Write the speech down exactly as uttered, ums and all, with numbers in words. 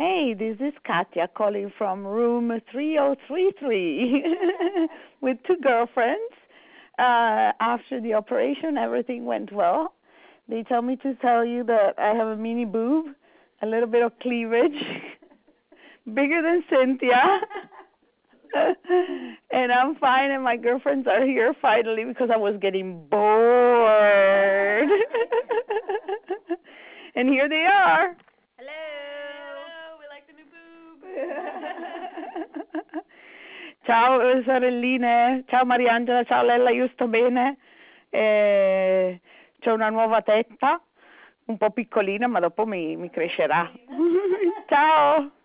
Hey, this is Katia calling from room three oh three three with two girlfriends. Uh, after the operation, everything went well. They tell me to tell you that I have a mini boob, a little bit of cleavage, bigger than Cynthia. And I'm fine, and my girlfriends are here finally because I was getting bored. And here they are. Hello. Hello, we like the new boob. Ciao sorelline, ciao Mariangela, ciao Lella, io sto bene. Eh, c'ho una nuova tetta, un po' piccolina, ma dopo mi, mi crescerà. Ciao.